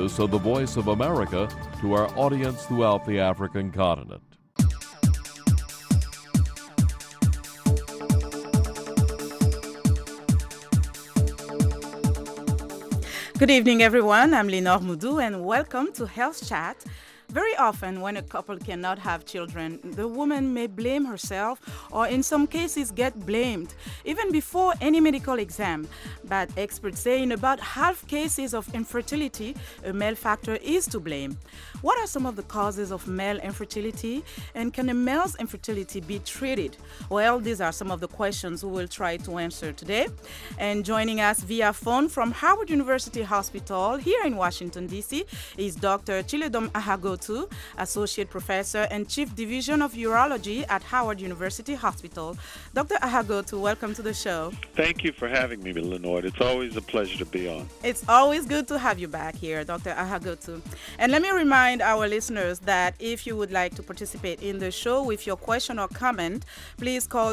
service of the Voice of America to our audience throughout the African continent. Good evening, everyone. I'm Lenore Moudou, and welcome to Health Chat. Very often, when a couple cannot have children, the woman may blame herself or in some cases get blamed, even before any medical exam. But experts say in about half cases of infertility, a male factor is to blame. What are some of the causes of male infertility, and can a male's infertility be treated? Well, these are some of the questions we will try to answer today. And joining us via phone from Howard University Hospital here in Washington, D.C. is Dr. Chiledom Ahagotu, Associate Professor and Chief Division of Urology at Howard University Hospital. Dr. Ahagotu, welcome to the show. Thank you for having me, Lenore. It's always a pleasure to be on. It's always good to have you back here, Dr. Ahagotu. And let me remind our listeners that if you would like to participate in the show with your question or comment, please call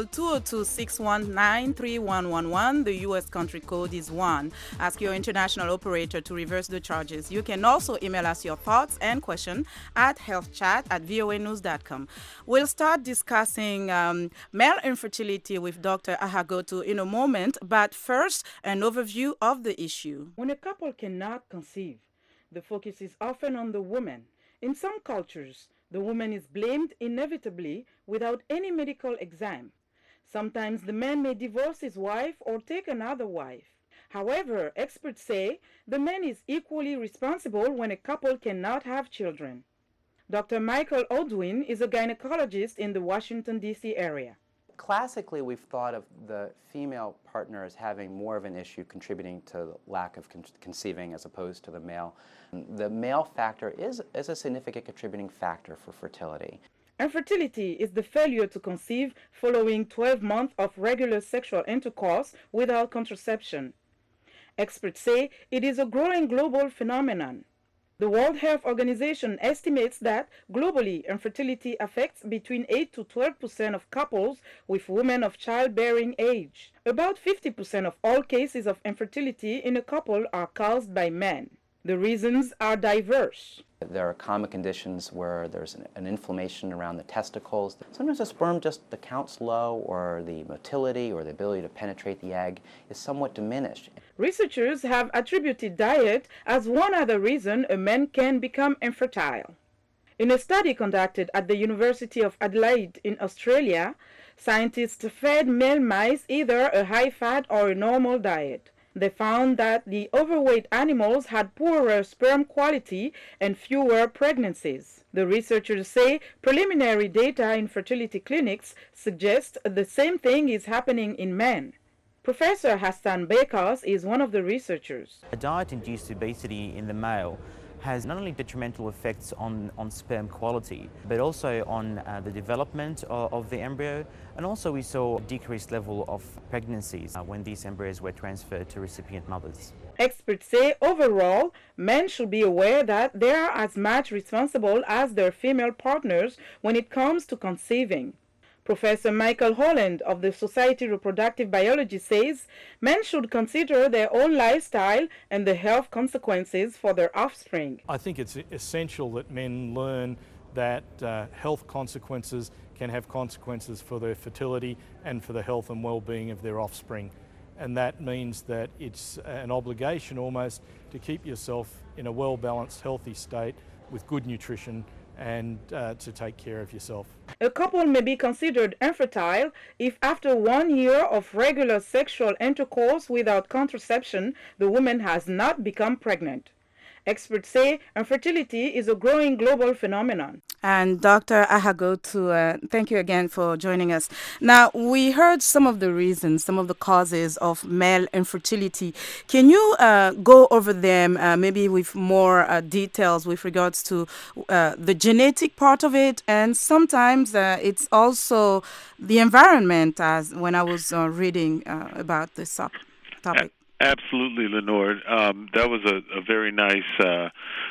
202-619-3111. The U.S. country code is 1. Ask your international operator to reverse the charges. You can also email us your thoughts and questions at healthchat@voanews.com. We'll start discussing male infertility with Dr. Ahagotu in a moment, but first, an overview of the issue. When a couple cannot conceive, the focus is often on the woman. In some cultures, the woman is blamed inevitably without any medical exam. Sometimes the man may divorce his wife or take another wife. However, experts say the man is equally responsible when a couple cannot have children. Dr. Michael Odwin is a gynecologist in the Washington, D.C. area. Classically, we've thought of the female partner as having more of an issue contributing to the lack of conceiving as opposed to the male. The male factor is a significant contributing factor for fertility. Infertility is the failure to conceive following 12 months of regular sexual intercourse without contraception. Experts say it is a growing global phenomenon. The World Health Organization estimates that globally infertility affects between 8 to 12% of couples with women of childbearing age. About 50% of all cases of infertility in a couple are caused by men. The reasons are diverse. There are common conditions where there's an inflammation around the testicles. Sometimes the sperm the count's low, or the motility or the ability to penetrate the egg is somewhat diminished. Researchers have attributed diet as one other reason a man can become infertile. In a study conducted at the University of Adelaide in Australia, scientists fed male mice either a high-fat or a normal diet. They found that the overweight animals had poorer sperm quality and fewer pregnancies. The researchers say preliminary data in fertility clinics suggest the same thing is happening in men. Professor Hassan Bekas is one of the researchers. A diet-induced obesity in the male has not only detrimental effects on sperm quality, but also on the development of the embryo, and also we saw a decreased level of pregnancies when these embryos were transferred to recipient mothers. Experts say overall, men should be aware that they are as much responsible as their female partners when it comes to conceiving. Professor Michael Holland of the Society of Reproductive Biology says men should consider their own lifestyle and the health consequences for their offspring. I think it's essential that men learn that health consequences can have consequences for their fertility and for the health and well-being of their offspring. And that means that it's an obligation almost to keep yourself in a well-balanced, healthy state with good nutrition and to take care of yourself. A couple may be considered infertile if after 1 year of regular sexual intercourse without contraception, the woman has not become pregnant. Experts say infertility is a growing global phenomenon. And Dr. Ahagotu, thank you again for joining us. Now, we heard some of the reasons, some of the causes of male infertility. Can you go over them maybe with more details with regards to the genetic part of it? And sometimes it's also the environment, as when I was reading about this topic. Absolutely, Lenore. That was a very nice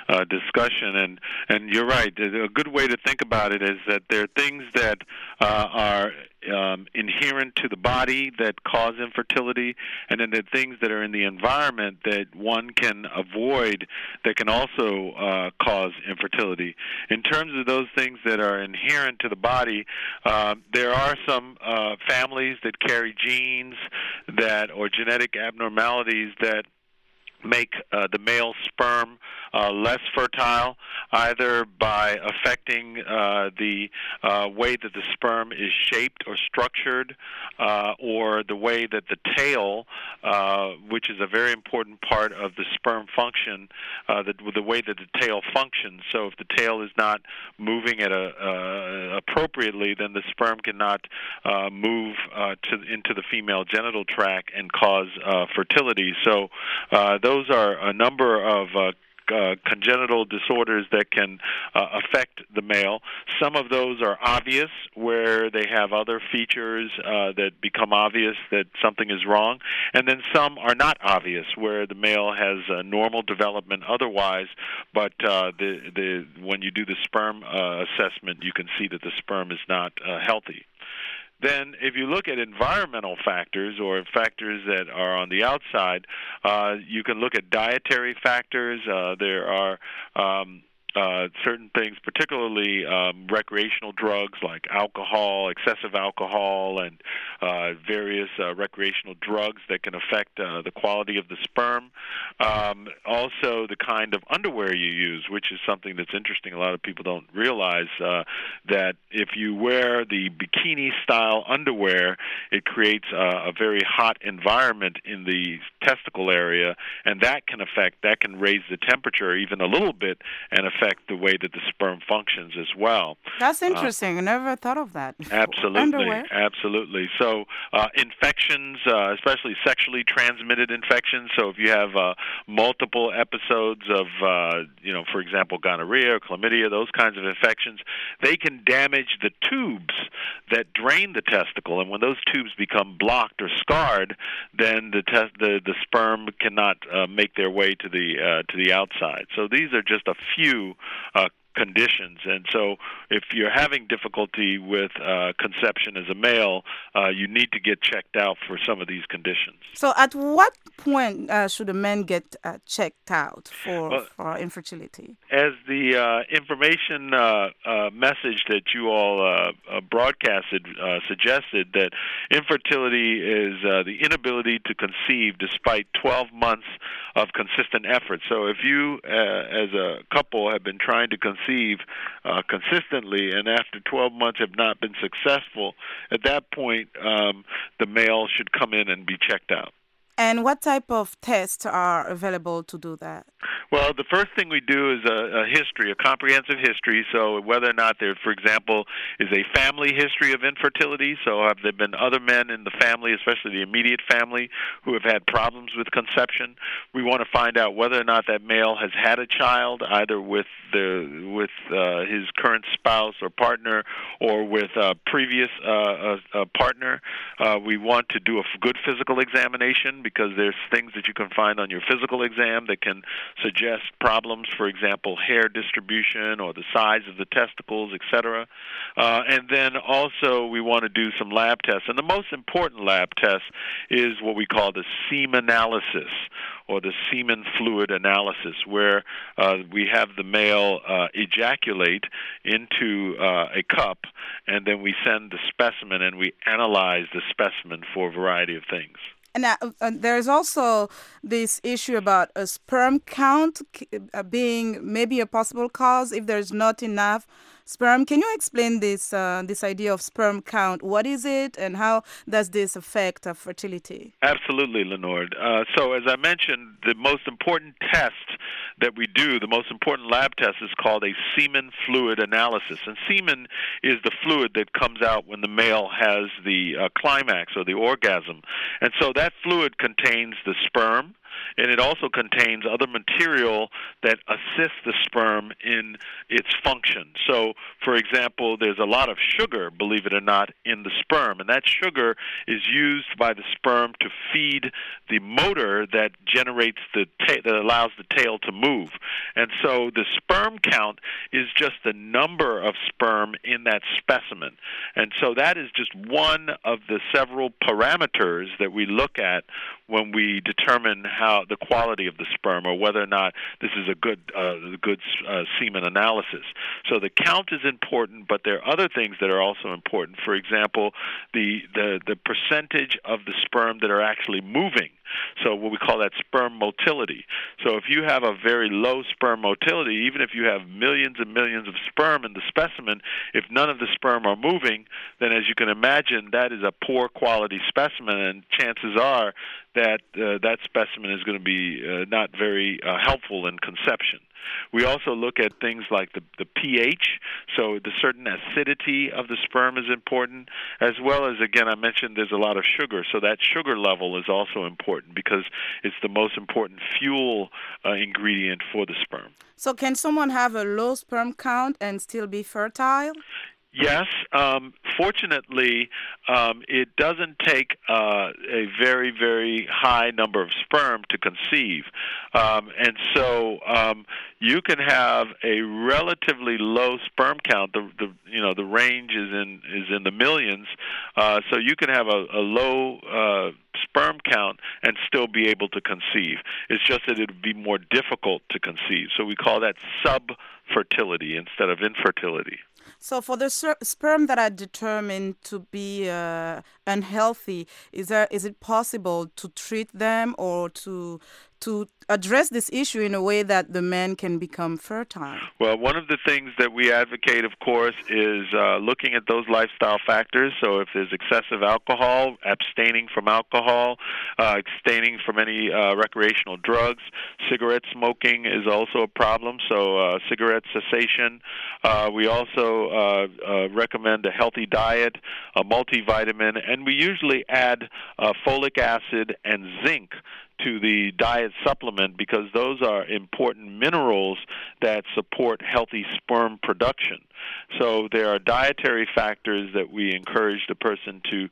discussion. And you're right. A good way to think about it is that there are things that are inherent to the body that cause infertility, and then there are things that are in the environment that one can avoid that can also cause infertility. In terms of those things that are inherent to the body, there are some families that carry genes that or genetic abnormalities that make the male sperm less fertile, either by affecting the way that the sperm is shaped or structured, or the way that the tail, which is a very important part of the sperm function, the way that the tail functions. So if the tail is not moving at appropriately, then the sperm cannot move into the female genital tract and cause fertility. So those are a number of congenital disorders that can affect the male. Some of those are obvious, where they have other features that become obvious that something is wrong, and then some are not obvious, where the male has normal development otherwise, but when you do the sperm assessment, you can see that the sperm is not healthy. Then if you look at environmental factors or factors that are on the outside, you can look at dietary factors. There are certain things, particularly recreational drugs like alcohol, excessive alcohol, and various recreational drugs that can affect the quality of the sperm. Also, the kind of underwear you use, which is something that's interesting. A lot of people don't realize that if you wear the bikini-style underwear, it creates a very hot environment in the testicle area, and that can raise the temperature even a little bit and affect the way that the sperm functions as well. That's interesting. I never thought of that before. Absolutely. Underwear. Absolutely. So infections, especially sexually transmitted infections, so if you have multiple episodes of, for example, gonorrhea or chlamydia, those kinds of infections, they can damage the tubes that drain the testicle, and when those tubes become blocked or scarred, then the sperm cannot make their way to the outside. So these are just a few conditions, and so if you're having difficulty with conception as a male, you need to get checked out for some of these conditions. So at what point should a man get checked out for infertility? As the information message that you all broadcasted suggested, that infertility is the inability to conceive despite 12 months of consistent effort. So if you, as a couple, have been trying to conceive consistently, and after 12 months have not been successful, at that point, the male should come in and be checked out. And what type of tests are available to do that? Well, the first thing we do is a history, a comprehensive history. So whether or not there, for example, is a family history of infertility. So have there been other men in the family, especially the immediate family, who have had problems with conception? We want to find out whether or not that male has had a child, either with his current spouse or partner, or with a previous partner. We want to do a good physical examination, because there's things that you can find on your physical exam that can suggest problems, for example, hair distribution or the size of the testicles, etc. And then also we want to do some lab tests. And the most important lab test is what we call the semen-analysis, or the semen fluid analysis, where we have the male ejaculate into a cup, and then we send the specimen and we analyze the specimen for a variety of things. And there's also this issue about a sperm count being maybe a possible cause if there's not enough sperm. Can you explain this idea of sperm count? What is it, and how does this affect fertility? Absolutely, Lenore. So as I mentioned, the most important test that we do, the most important lab test, is called a semen fluid analysis. And semen is the fluid that comes out when the male has the climax or the orgasm. And so that fluid contains the sperm, and it also contains other material that assists the sperm in its function. So, for example, there's a lot of sugar, believe it or not, in the sperm, and that sugar is used by the sperm to feed the motor that generates that allows the tail to move. And so the sperm count is just the number of sperm in that specimen. And so that is just one of the several parameters that we look at when we determine how the quality of the sperm, or whether or not this is a good semen analysis. So the count is important, but there are other things that are also important. For example, the percentage of the sperm that are actually moving. So what we call that sperm motility. So if you have a very low sperm motility, even if you have millions and millions of sperm in the specimen, if none of the sperm are moving, then as you can imagine, that is a poor quality specimen, and chances are that that specimen is going to be not very helpful in conception. We also look at things like the pH, so the certain acidity of the sperm is important, as well as, again, I mentioned there's a lot of sugar, so that sugar level is also important because it's the most important fuel ingredient for the sperm. So can someone have a low sperm count and still be fertile? Yes. Fortunately, it doesn't take a very, very high number of sperm to conceive. And so you can have a relatively low sperm count. The range is in the millions. So you can have a low sperm count and still be able to conceive. It's just that it would be more difficult to conceive. So we call that subfertility instead of infertility. So for the sperm that are determined to be unhealthy, is it possible to treat them or to address this issue in a way that the man can become fertile? Well, one of the things that we advocate, of course, is looking at those lifestyle factors. So if there's excessive alcohol, abstaining from alcohol, abstaining from any recreational drugs. Cigarette smoking is also a problem, so cigarette cessation. We also recommend a healthy diet, a multivitamin, and we usually add folic acid and zinc to the diet supplement because those are important minerals that support healthy sperm production. So there are dietary factors that we encourage the person to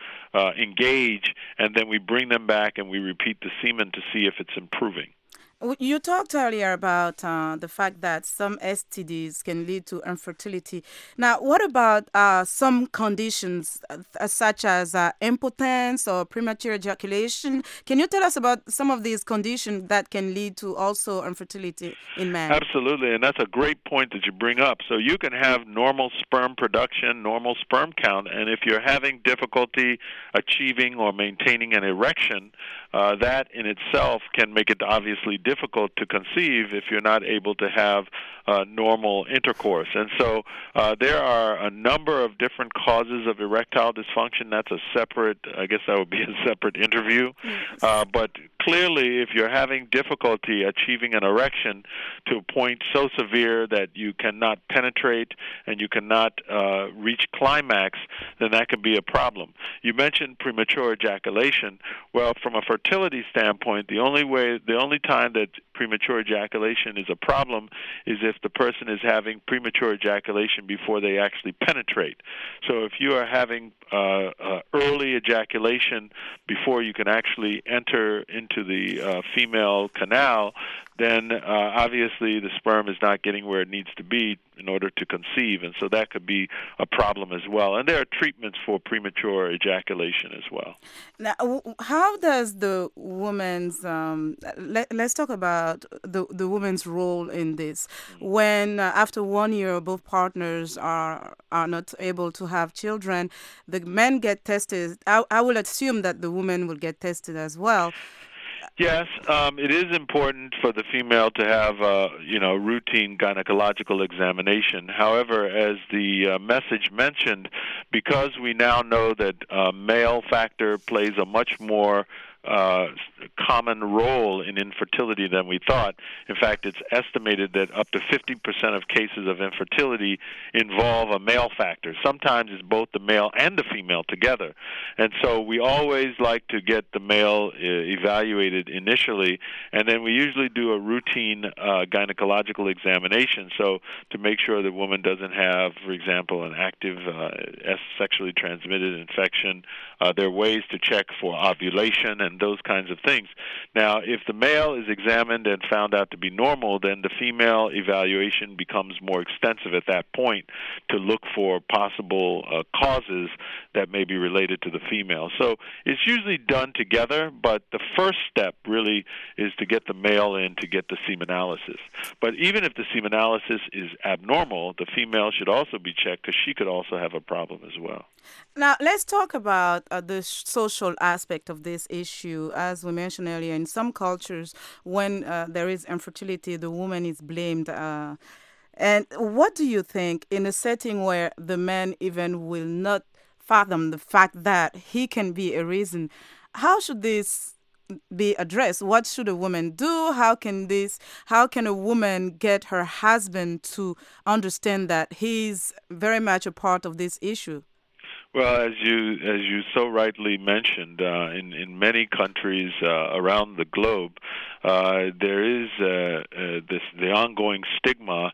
engage, and then we bring them back and we repeat the semen to see if it's improving. You talked earlier about the fact that some STDs can lead to infertility. Now, what about some conditions such as impotence or premature ejaculation? Can you tell us about some of these conditions that can lead to also infertility in men? Absolutely, and that's a great point that you bring up. So you can have normal sperm production, normal sperm count, and if you're having difficulty achieving or maintaining an erection, that in itself can make it obviously difficult to conceive if you're not able to have normal intercourse. And so there are a number of different causes of erectile dysfunction. That's a separate, I guess that would be a separate interview. But clearly, if you're having difficulty achieving an erection to a point so severe that you cannot penetrate and you cannot reach climax, then that can be a problem. You mentioned premature ejaculation. Well, from a fertility standpoint, the only time that premature ejaculation is a problem is if the person is having premature ejaculation before they actually penetrate. So if you are having early ejaculation before you can actually enter into the female canal, then obviously the sperm is not getting where it needs to be in order to conceive, and so that could be a problem as well. And there are treatments for premature ejaculation as well. Now, how does the woman's let's talk about the woman's role in this. When after 1 year both partners are not able to have children, the men get tested. I will assume that the woman will get tested as well. Yes, it is important for the female to have routine gynecological examination. However, as the message mentioned, because we now know that male factor plays a much more common role in infertility than we thought. In fact, it's estimated that up to 50% of cases of infertility involve a male factor. Sometimes it's both the male and the female together. And so we always like to get the male evaluated initially, and then we usually do a routine gynecological examination, so to make sure the woman doesn't have, for example, an active sexually transmitted infection. There are ways to check for ovulation and those kinds of things. Now, if the male is examined and found out to be normal, then the female evaluation becomes more extensive at that point to look for possible causes that may be related to the female. So it's usually done together, but the first step really is to get the male in to get the semenanalysis. But even if the semenanalysis is abnormal, the female should also be checked because she could also have a problem as well. Now, let's talk about the social aspect of this issue. As we mentioned earlier, in some cultures, when there is infertility, the woman is blamed. And what do you think in a setting where the man even will not fathom the fact that he can be a reason? How should this be addressed? What should a woman do? How can a woman get her husband to understand that he's very much a part of this issue? Well, as you so rightly mentioned, in many countries around the globe, there is the ongoing stigma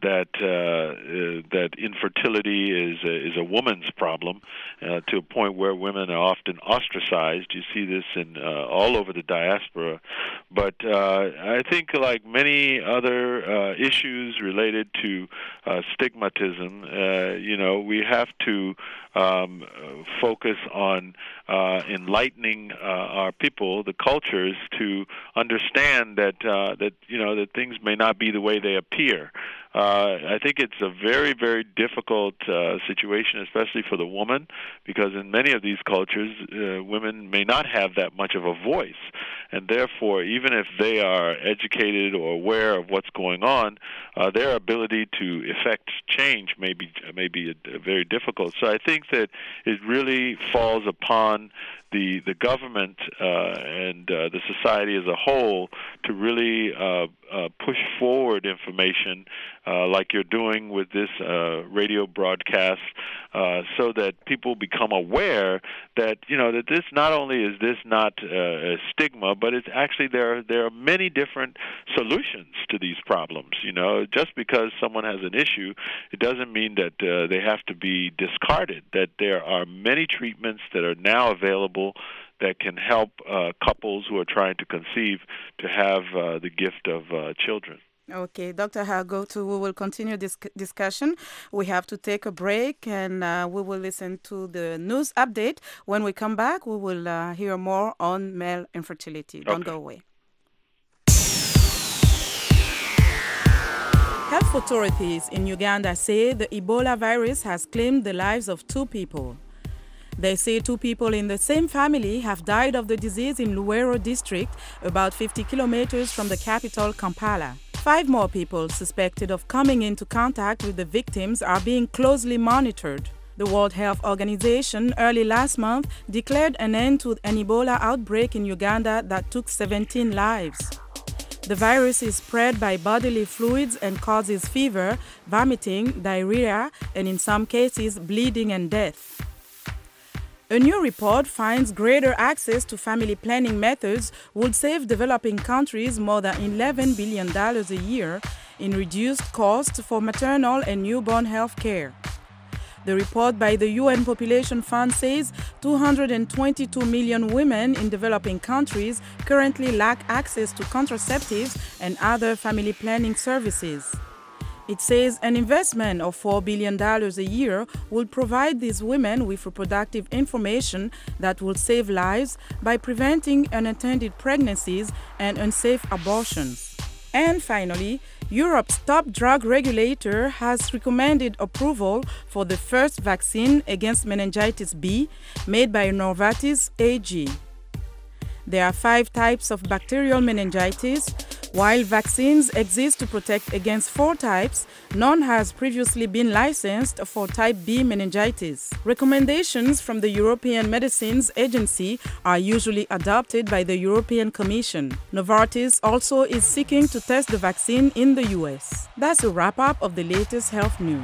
that infertility is a woman's problem, to a point where women are often ostracized. You see this in all over the diaspora. But I think, like many other issues related to stigmatism, we have to focus on enlightening our people, the cultures, to understand that that things may not be the way they appear. I think it's a very, very difficult situation, especially for the woman, because in many of these cultures, women may not have that much of a voice, and therefore, even if they are educated or aware of what's going on, their ability to effect change may be very difficult. So I think that it really falls upon the government and the society as a whole to really push forward information like you're doing with this radio broadcast, so that people become aware that that this not only is this not a stigma, but it's actually there are many different solutions to these problems. Just because someone has an issue, it doesn't mean that they have to be discarded. That there are many treatments that are now available that can help couples who are trying to conceive to have the gift of children. Okay, Dr. Hargotu, we will continue this discussion. We have to take a break, and we will listen to the news update. When we come back, we will hear more on male infertility. Don't go away. Health authorities in Uganda say the Ebola virus has claimed the lives of 2 people. They say 2 people in the same family have died of the disease in Luwero district, about 50 kilometers from the capital, Kampala. 5 more people suspected of coming into contact with the victims are being closely monitored. The World Health Organization early last month declared an end to an Ebola outbreak in Uganda that took 17 lives. The virus is spread by bodily fluids and causes fever, vomiting, diarrhea, and in some cases, bleeding and death. A new report finds greater access to family planning methods would save developing countries more than $11 billion a year in reduced costs for maternal and newborn health care. The report by the UN Population Fund says 222 million women in developing countries currently lack access to contraceptives and other family planning services. It says an investment of $4 billion a year will provide these women with reproductive information that will save lives by preventing unintended pregnancies and unsafe abortions. And finally, Europe's top drug regulator has recommended approval for the first vaccine against meningitis B made by Novartis AG. There are 5 types of bacterial meningitis. While vaccines exist to protect against 4 types, none has previously been licensed for type B meningitis. Recommendations from the European Medicines Agency are usually adopted by the European Commission. Novartis also is seeking to test the vaccine in the US. That's a wrap-up of the latest health news.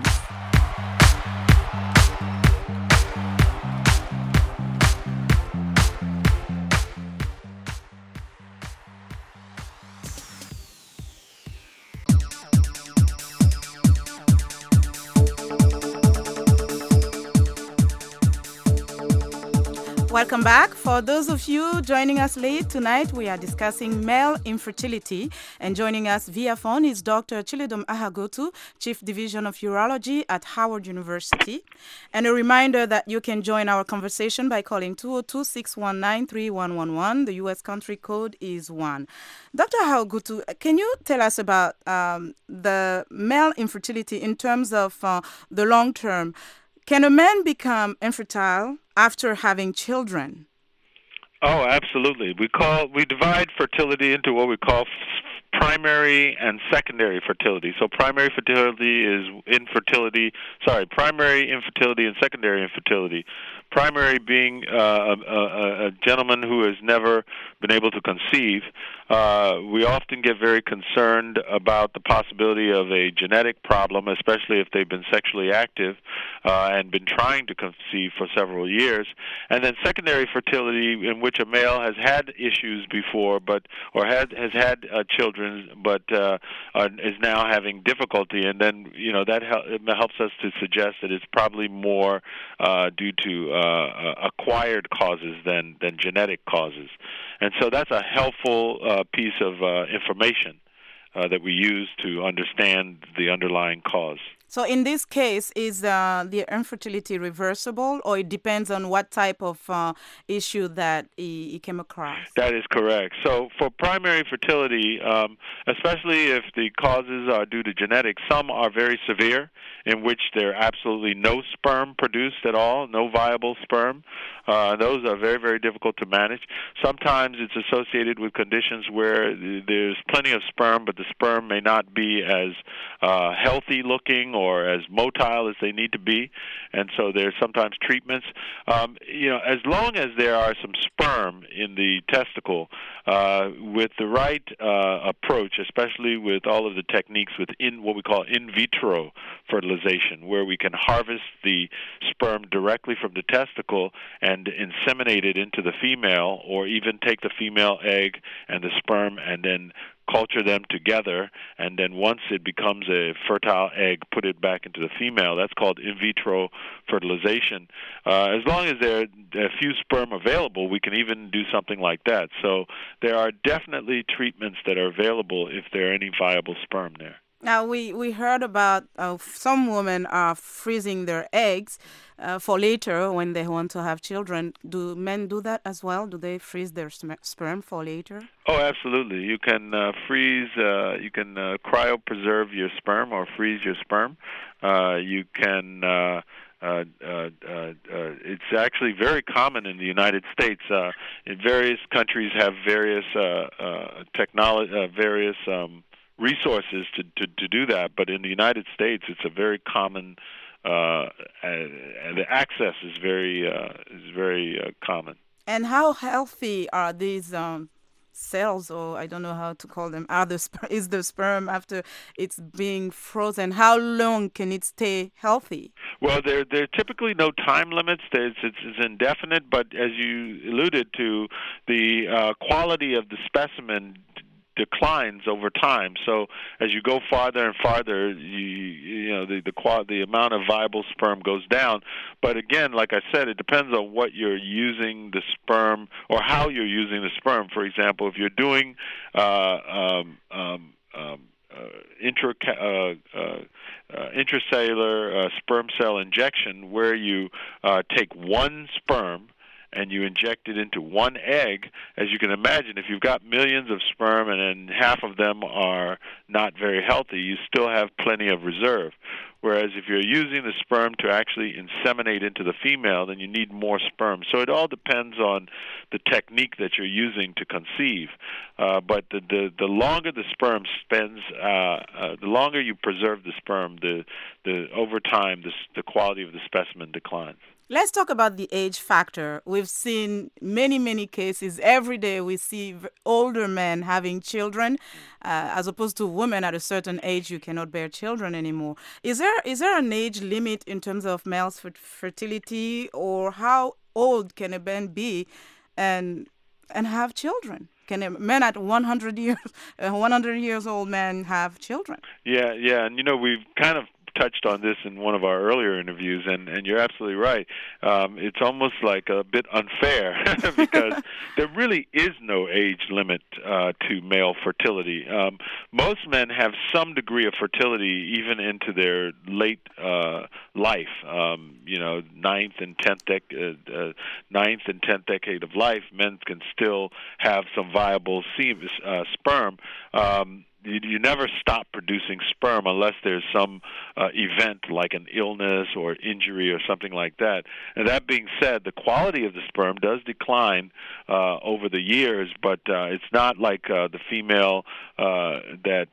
Welcome back. For those of you joining us late tonight, we are discussing male infertility. And joining us via phone is Dr. Chilidom Ahagotu, Chief Division of Urology at Howard University. And a reminder that you can join our conversation by calling 202-619-3111. The U.S. country code is 1. Dr. Ahagotu, can you tell us about the male infertility in terms of the long term? Can a man become infertile after having children? Oh, absolutely. We divide fertility into what we call primary and secondary fertility. So primary infertility and secondary infertility. Primary being a gentleman who has never been able to conceive. We often get very concerned about the possibility of a genetic problem, especially if they've been sexually active and been trying to conceive for several years. And then secondary fertility, in which a male has had issues before, has had children, but is now having difficulty. And then that helps us to suggest that it's probably more due to acquired causes than genetic causes. And so that's a helpful piece of information that we use to understand the underlying cause. So in this case, is the infertility reversible, or it depends on what type of issue that he came across? That is correct. So for primary fertility, especially if the causes are due to genetics, some are very severe, in which there are absolutely no sperm produced at all, no viable sperm. Those are very, very difficult to manage. Sometimes it's associated with conditions where there's plenty of sperm, but the sperm may not be as healthy looking or as motile as they need to be, and so there's sometimes treatments. As long as there are some sperm in the testicle, with the right approach, especially with all of the techniques within what we call in vitro fertilization, where we can harvest the sperm directly from the testicle and inseminate it into the female, or even take the female egg and the sperm and then culture them together, and then once it becomes a fertile egg, put it back into the female. That's called in vitro fertilization. As long as there are a few sperm available, we can even do something like that. So there are definitely treatments that are available if there are any viable sperm there. Now, we heard about some women are freezing their eggs for later when they want to have children. Do men do that as well? Do they freeze their sperm for later? Oh, absolutely. You can freeze, you can cryopreserve your sperm or freeze your sperm. You can... it's actually very common in the United States. In various countries have various resources to do that, but in the United States, it's a very common. The access is very common. And how healthy are these cells, or I don't know how to call them? Is the sperm after it's being frozen? How long can it stay healthy? Well, there are typically no time limits. It's indefinite, but as you alluded to, the quality of the specimen declines over time. So as you go farther and farther, the amount of viable sperm goes down. But again, like I said, it depends on what you're using the sperm or how you're using the sperm. For example, if you're doing intracellular sperm cell injection, where you take one sperm and you inject it into one egg, as you can imagine, if you've got millions of sperm and then half of them are not very healthy, you still have plenty of reserve. Whereas if you're using the sperm to actually inseminate into the female, then you need more sperm. So it all depends on the technique that you're using to conceive. But the longer the sperm spends, the longer you preserve the sperm, over time the quality of the specimen declines. Let's talk about the age factor. We've seen many cases. Every day we see older men having children, as opposed to women at a certain age you cannot bear children anymore. Is there an age limit in terms of male's fertility, or how old can a man be and have children? Can a man at 100 years old man have children? Yeah, and we've kind of touched on this in one of our earlier interviews, and you're absolutely right. It's almost like a bit unfair because there really is no age limit to male fertility. Most men have some degree of fertility even into their late life. Ninth and tenth decade of life, men can still have some viable sperm. You never stop producing sperm unless there's some event like an illness or injury or something like that. And that being said, the quality of the sperm does decline over the years, but it's not like the female that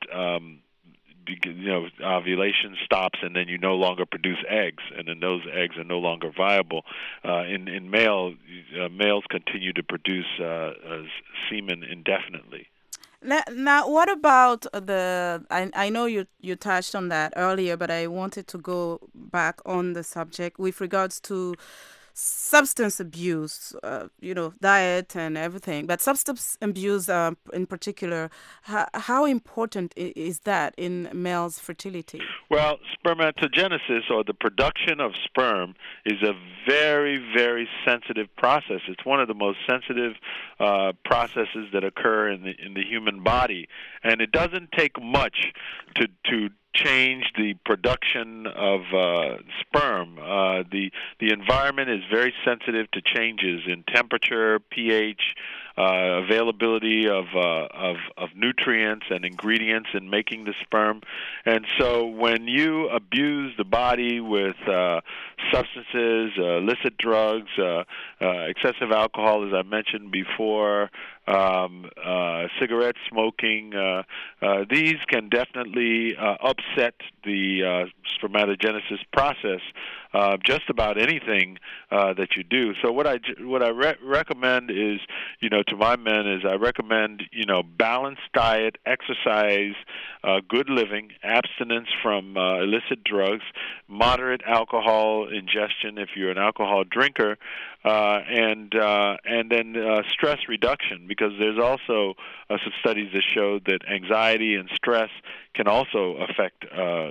ovulation stops and then you no longer produce eggs, and then those eggs are no longer viable. In males continue to produce semen indefinitely. Now, what about I know you touched on that earlier, but I wanted to go back on the subject with regards to substance abuse, diet and everything. But substance abuse in particular, how important is that in males' fertility? Well, spermatogenesis, or the production of sperm, is a very, very sensitive process. It's one of the most sensitive processes that occur in the human body, and it doesn't take much to change the production of sperm. The environment is very sensitive to changes in temperature, pH, availability of nutrients and ingredients in making the sperm. And so when you abuse the body with substances, illicit drugs, excessive alcohol, as I mentioned before, cigarette smoking, these can definitely upset the spermatogenesis process. Just about anything that you do. So what I recommend is, to my men is I recommend, balanced diet, exercise, good living, abstinence from illicit drugs, moderate alcohol ingestion if you're an alcohol drinker, and then stress reduction, because there's also some studies that show that anxiety and stress can also affect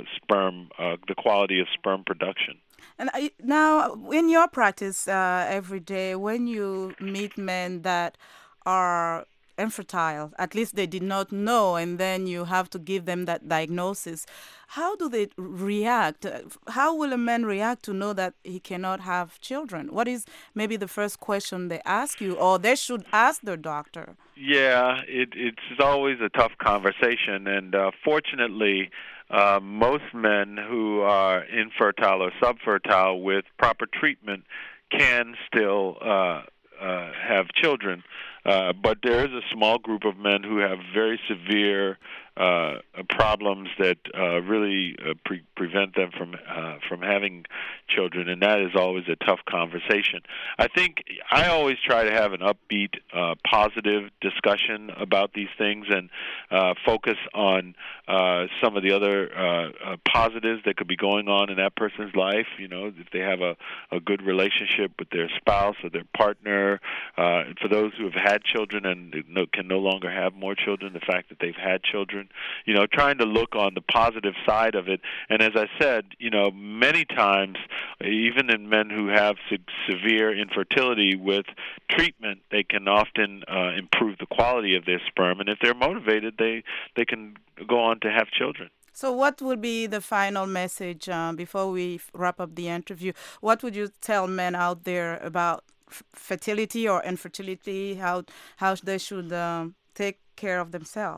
the quality of sperm production. And now, in your practice every day, when you meet men that are infertile, at least they did not know, and then you have to give them that diagnosis, how do they react? How will a man react to know that he cannot have children? What is maybe the first question they ask you, or they should ask their doctor? Yeah, it's always a tough conversation, and fortunately, most men who are infertile or subfertile with proper treatment can still have children. But there is a small group of men who have very severe problems that really prevent them from having children, and that is always a tough conversation. I think I always try to have an upbeat, positive discussion about these things, and focus on some of the other positives that could be going on in that person's life. If they have a good relationship with their spouse or their partner. For those who have had children and can no longer have more children, the fact that they've had children, trying to look on the positive side of it. And as I said, many times, even in men who have severe infertility, with treatment, they can often improve the quality of their sperm. And if they're motivated, they can go on to have children. So what would be the final message before we wrap up the interview? What would you tell men out there about fertility or infertility, how they should take care of themselves?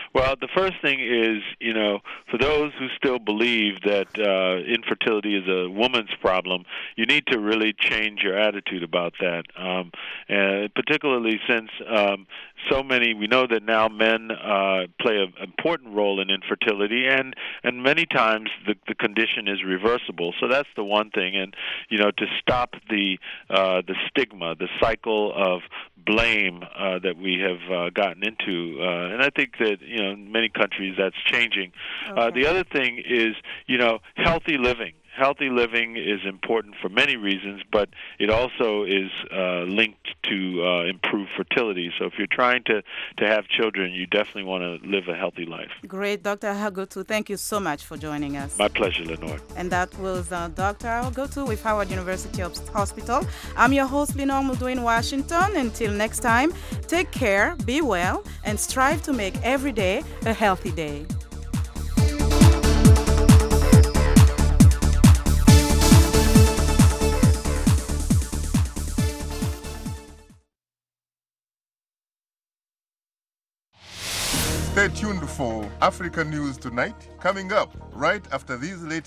Well, the first thing is, for those who still believe that infertility is a woman's problem, you need to really change your attitude about that. And particularly since we know that now men play an important role in infertility, and many times the condition is reversible. So that's the one thing, and to stop the stigma, the cycle of blame that we have gotten into, and I think that in many countries that's changing. Okay. The other thing is healthy living. Healthy living is important for many reasons, but it also is linked to improved fertility. So if you're trying to have children, you definitely want to live a healthy life. Great, Dr. Agotu. Thank you so much for joining us. My pleasure, Lenore. And that was Dr. Agotu with Howard University Hospital. I'm your host, Lenore Mudu in Washington. Until next time, take care, be well, and strive to make every day a healthy day. Stay tuned for Africa News Tonight, coming up right after these latest